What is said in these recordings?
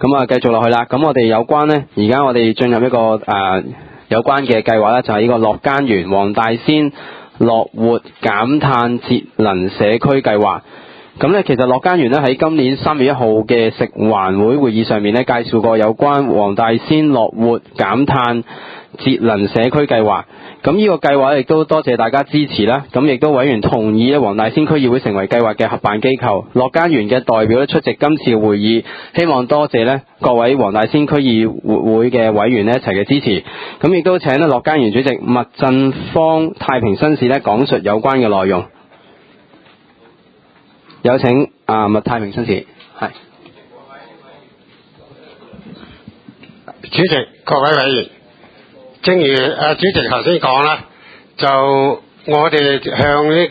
咁啊，繼續落去啦。咁我哋有關呢，而家我哋進入一個有關嘅計劃呢，就係呢個樂耕園黃大仙樂活減碳節能社區計劃。咁呢，其實樂耕園呢喺今年3月1號嘅食環會會議上面呢，介紹過有關黃大仙樂活減碳節能社區計劃。咁呢個計劃亦都多謝大家支持啦。咁亦都委員同意咧，黃大仙區議會成為計劃嘅合辦機構。樂耕園嘅代表咧出席今次會議，希望多謝咧各位黃大仙區議會嘅委員咧一齊嘅支持。咁亦都請咧樂耕園主席麥振芳太平紳士咧講述有關嘅內容。有請麥太平紳士。係。 主席、各位委員，正如主席頭先講啦，就我哋向呢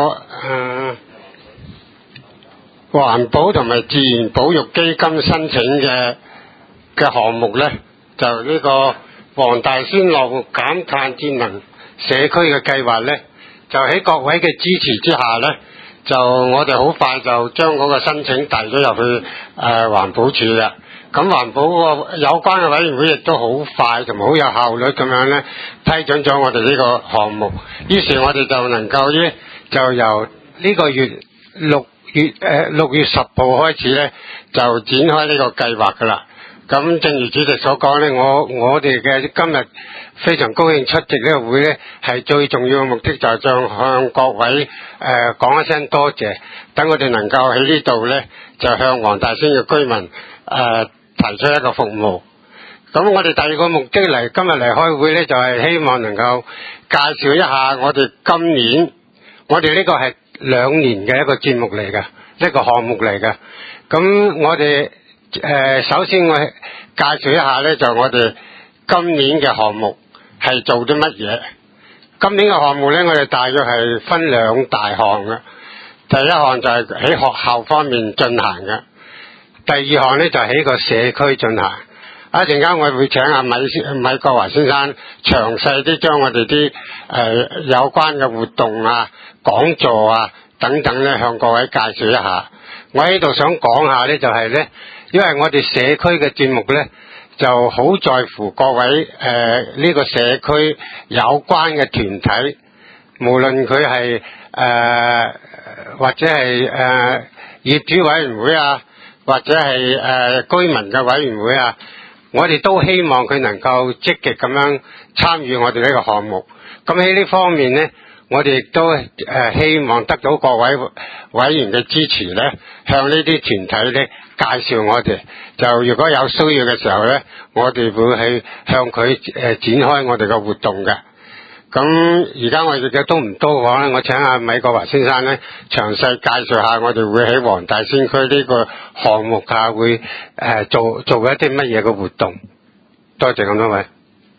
個環保同埋自然保育基金申請嘅項目呢，就呢個黃大仙樂活減碳節能社區嘅計劃呢，就喺各位嘅支持之下呢，就我哋好快就將嗰個申請遞咗入去環保署嘅。咁環保個有關嘅委員會亦都好快同埋好有效率咁樣咧批准咗我哋呢個項目，於是我哋就能夠咧就由呢個月6月10號開始咧就展開呢個計劃噶啦。咁正如主席所講咧，我哋嘅今日非常高興出席呢個會咧，係最重要嘅目的就係向各位講一聲多謝，等我哋能夠喺呢度咧就向黃大仙嘅居民提出一個服務。咁我哋第二個目的今日嚟開會咧，就係希望能夠介紹一下我哋今年，我哋呢個係2年嘅一個節目嚟嘅，一個項目嚟嘅。咁我哋首先我介紹一下咧，就我哋今年嘅項目係做啲乜嘢。今年嘅項目咧，我哋大約係分2大項嘅。第一項就係喺學校方面進行嘅。第二項咧就喺個社區進行。一陣間我會請阿米國華先生詳細啲將我哋啲有關嘅活動啊、講座啊等等咧向各位介紹一下。我喺度想講下咧就係咧，因為我哋社區嘅節目咧就好在乎各位呢個社區有關嘅團體，無論佢係或者係業主委員會啊，或者係居民嘅委員會啊，我哋都希望佢能夠積極咁樣參與我哋呢個項目。咁喺呢方面呢，我哋亦都希望得到各位委員嘅支持呢，向呢啲團體呢介紹我哋。就如果有需要嘅時候呢，我哋會去向佢展開我哋嘅活動嘅。咁而家我哋嘅都唔多講咧，我請阿米國華先生咧詳細介紹下我哋會喺黃大仙區呢個項目下會做一啲乜嘢嘅活動。多謝咁多位。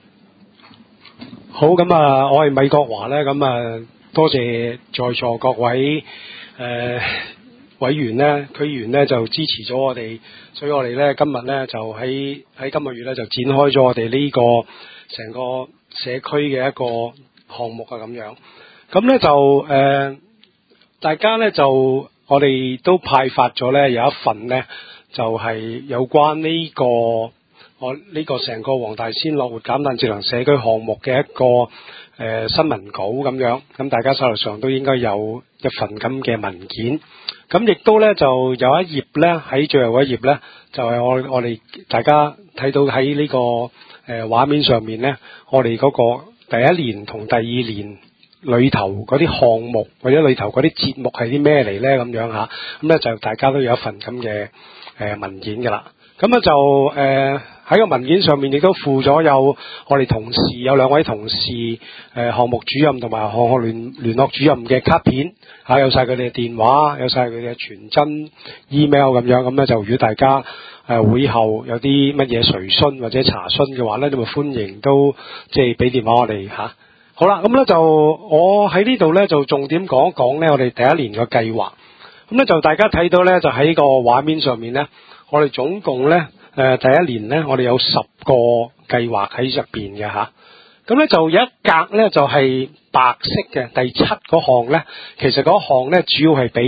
好，咁啊，我係米國華咧，咁啊多謝在座各位委員咧、區議員咧就支持咗我哋，所以我哋咧今日咧就喺今個月咧就展開咗我哋呢個成個社區嘅一個項目啊，咁樣。咁咧就大家咧就我哋都派發咗咧有一份咧，就係有關呢個我呢個成個黃大仙樂活減碳節能社區項目嘅一個新聞稿咁樣。咁大家手頭上都應該有一份咁嘅文件。咁亦都咧就有一頁咧喺最後一頁咧，就係我哋大家睇到喺呢個畫面上面咧，我哋嗰個第一年同第二年裏頭嗰啲項目或者裏頭嗰啲節目係啲咩嚟咧咁樣嚇。咁咧就大家都有一份咁嘅文件㗎啦。咁啊就喺個文件上面亦都附咗有我哋同事有2位同事項目主任同埋項目聯絡主任嘅卡片嚇，有晒佢哋嘅電話，有晒佢哋嘅傳真 email 咁樣。咁咧就如果大家會後有啲乜嘢垂詢或者查詢嘅話咧，你咪歡迎都即係俾電話我哋嚇。好啦，咁咧就我喺呢度咧就重點講一講咧我哋第一年嘅計劃。咁咧就大家睇到咧就喺個畫面上面咧，我哋總共咧第一年咧我哋有10個計劃喺入邊嘅嚇。咁咧就有一格咧就係白色嘅第7嗰項咧，其實嗰項咧主要係俾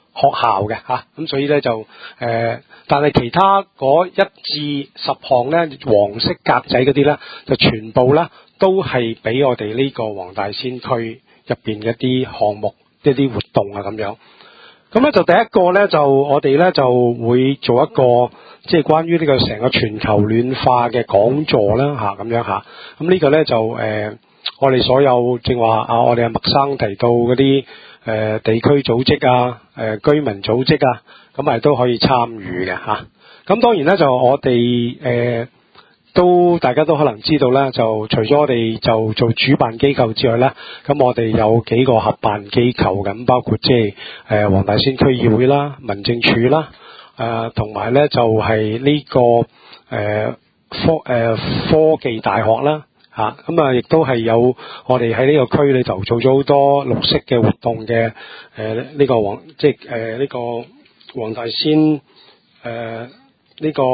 學校嘅嚇，咁所以咧就但係其他嗰1至10項咧黃色格仔嗰啲咧，就全部咧都係俾我哋呢個黃大仙區入邊嘅一啲項目、一啲活動啊咁樣。咁咧就第一個咧就我哋咧就會做一個即係關於呢個成個全球暖化嘅講座啦嚇咁樣嚇。咁呢個咧就我哋所有正話啊，我哋阿麥生提到嗰啲地區組織啊、居民組織啊，咁係都可以參與嘅嚇。咁當然咧就我哋都大家都可能知道啦，就除咗我哋就做主辦機構之外咧，咁我哋有幾個合辦機構咁，包括即係黃大仙區議會啦、民政處啦，同埋咧就係呢個科技大學啦。咁啊，亦都係有我哋喺呢個區裏頭做咗好多綠色嘅活動嘅呢個呢個黃大仙呢個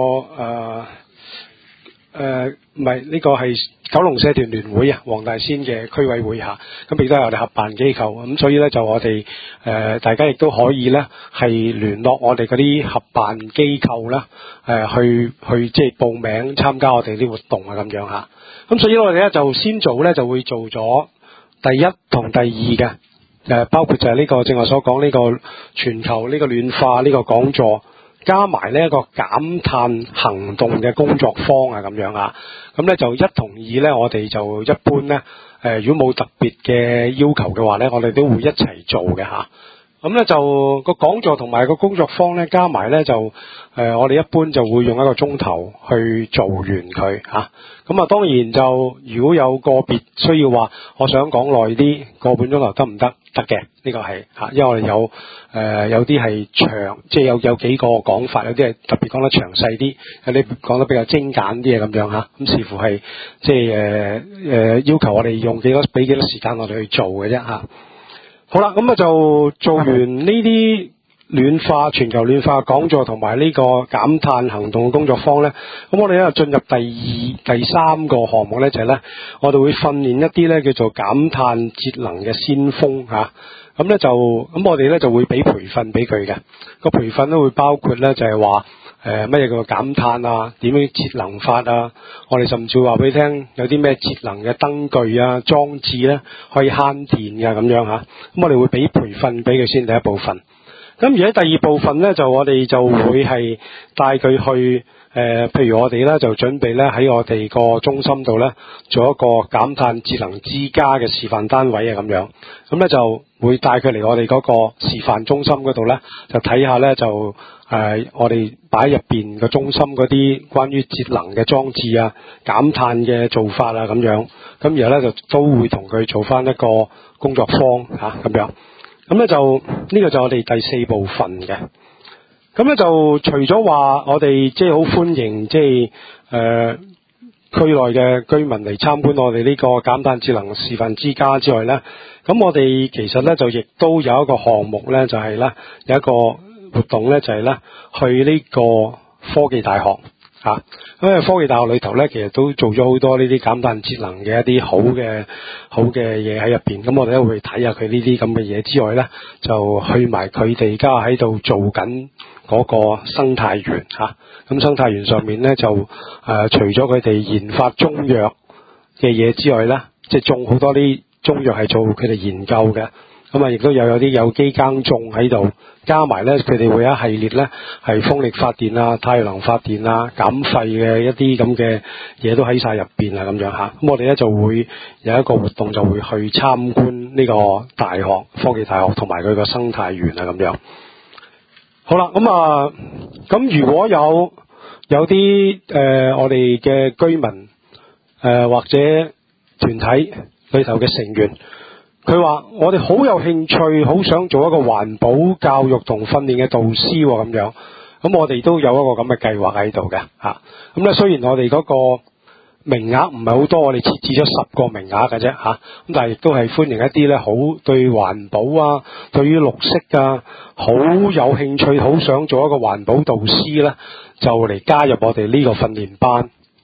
唔係呢個係九龍社團聯會啊，黃大仙嘅區委會下，咁亦都係我哋合辦機構，咁所以咧就我哋大家亦都可以咧係聯絡我哋嗰啲合辦機構啦，去即係報名參加我哋啲活動啊咁樣嚇。咁所以我哋咧就先做咧就會做咗第一同第二嘅，包括就係呢個正話所講呢個全球呢個暖化呢個講座，加埋呢一個減碳行動嘅工作坊啊咁樣啊。咁咧就1同2咧，我哋就一般咧如果冇特別嘅要求嘅話咧，我哋都會一齊做嘅嚇。咁咧就個講座同埋個工作坊咧加埋咧就我哋一般就會用1個鐘頭去做完佢嚇。咁啊當然就如果有個別需要話，我想講耐啲個半鐘頭得唔得？得嘅，呢個係嚇，因為我哋有啲係長，即係有幾個講法，有啲係特別講得詳細啲，有啲講得比較精簡啲咁樣嚇。咁視乎係即係要求我哋用俾幾多時間我哋去做嘅啫嚇。好啦，咁啊就做完呢啲全球暖化講座同埋呢個減碳行動嘅工作坊咧，咁我哋咧進入第3個項目咧，就係咧我哋會訓練一啲咧叫做減碳節能嘅先鋒嚇。咁咧咁我哋咧就會俾培訓俾佢嘅，個培訓都會包括咧就係話乜嘢叫做減碳啊，點樣節能法啊，我哋甚至會話俾你聽有啲咩節能嘅燈具啊裝置咧可以慳電嘅咁樣嚇。咁我哋會俾培訓俾佢先第一部分。咁而喺第二部分咧，我哋就會係帶佢去譬如我哋咧就準備咧喺我哋個中心度咧做一個減碳節能之家嘅示範單位啊咁樣。咁咧就會帶佢嚟我哋嗰個示範中心嗰度咧，就睇下咧我哋擺入邊個中心嗰啲關於節能嘅裝置啊、減碳嘅做法啊咁樣。咁然後咧就都會同佢做翻一個工作坊嚇咁樣。咁咧呢個就我哋第4部分嘅。咁咧就除咗話我哋即係好歡迎即係區內嘅居民嚟參觀我哋呢個減碳節能示範之家之外咧，咁我哋其實咧就亦都有一個項目咧，就係咧有一個活動咧，就係咧去呢個科技大學嚇。因為科技大學裏頭咧，其實都做咗好多呢啲減碳節能嘅一啲好嘅嘢喺入邊。咁我哋都會睇下佢呢啲咁嘅嘢之外咧，就去埋佢哋而家喺度做緊嗰個生態園嚇。咁生態園上面咧就除咗佢哋研發中藥嘅嘢之外咧，即係種好多啲中藥係做佢哋研究嘅。咁啊，亦都有啲有機耕種喺度，加埋咧佢哋會有一系列咧係風力發電啊、太陽能發電啊、減廢嘅一啲咁嘅嘢都喺晒入邊啊咁樣嚇。咁我哋咧就會有一個活動，就會去參觀呢個大學科技大學同埋佢個生態園啊咁樣。好啦，咁如果有啲我哋嘅居民或者團體裏頭嘅成員，佢話我哋好有興趣，好想做一個環保教育同訓練嘅導師咁樣。咁我哋都有一個咁嘅計劃喺度嘅嚇。咁咧雖然我哋嗰個名額唔係好多，我哋設置咗10個名額嘅啫嚇。咁但係亦都係歡迎一啲咧好對環保啊、對於綠色啊好有興趣、好想做一個環保導師咧，就嚟加入我哋呢個訓練班。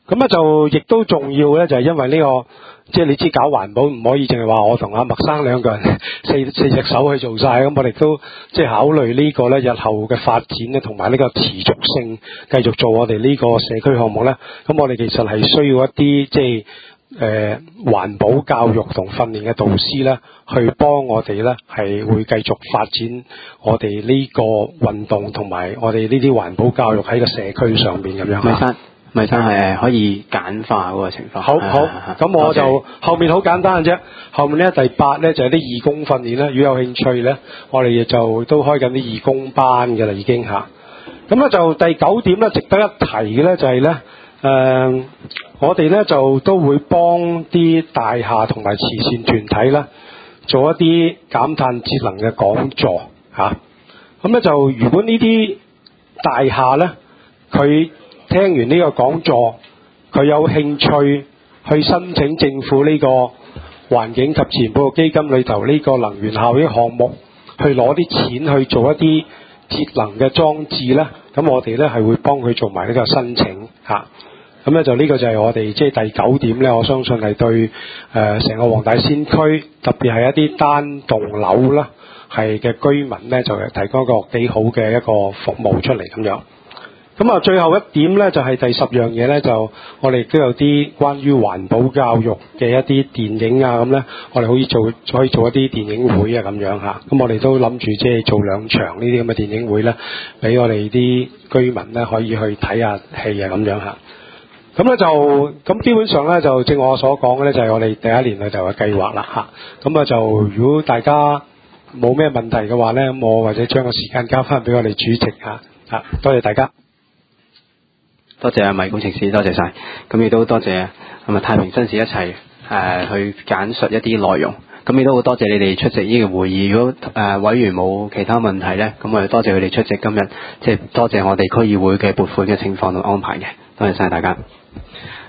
咁咧就亦都重要咧，就係因為呢個即係你知搞環保唔可以淨係話我同阿麥生兩個人四隻手去做晒，咁我哋都即係考慮呢個咧日後嘅發展咧，同埋呢個持續性繼續做我哋呢個社區項目咧。咁我哋其實係需要一啲即係環保教育同訓練嘅導師咧，去幫我哋咧係會繼續發展我哋呢個運動同埋我哋呢啲環保教育喺個社區上邊咁樣。 米生係可以簡化嗰個情況。 好，咁我就後面好簡單嘅啫。後面咧第8咧就係啲義工訓練啦。如果有興趣咧，我哋就都開緊啲義工班嘅啦，已經嚇。咁咧就第9點咧，值得一提嘅咧就係咧，我哋咧就都會幫啲大廈同埋慈善團體啦，做一啲減碳節能嘅講座嚇。咁咧就如果呢啲大廈咧，佢聽完呢個講座，佢有興趣去申請政府呢個環境及自然保育基金裏頭呢個能源效益項目，去攞啲錢去做一啲節能嘅裝置咧，咁我哋咧係會幫佢做埋呢個申請嚇。咁咧就呢個就係我哋即係第9點咧，我相信係對成個黃大仙區，特別係一啲單棟樓啦係嘅居民咧，就提供一個幾好嘅一個服務出嚟咁樣。咁啊，最後一點咧就係第10樣嘢咧，就我哋都有啲關於環保教育嘅一啲電影啊，咁咧我哋可以做一啲電影會啊咁樣嚇。咁我哋都諗住即係做2場呢啲咁嘅電影會咧，俾我哋啲居民咧可以去睇下戲啊咁樣嚇。咁咧咁基本上咧就正我所講嘅咧，就係我哋第1年咧就嘅計劃啦嚇。咁啊就如果大家冇咩問題嘅話咧，咁我或者將個時間交翻俾我哋主席嚇。多謝大家。 多謝米工程師，多謝晒。咁亦都多謝太平紳士一齊去簡述一啲內容。咁亦都好多謝你哋出席呢個會議。如果委員冇其他問題咧，咁我哋多謝佢哋出席今日，即係多謝我哋區議會嘅撥款嘅情況同安排嘅。多謝晒大家。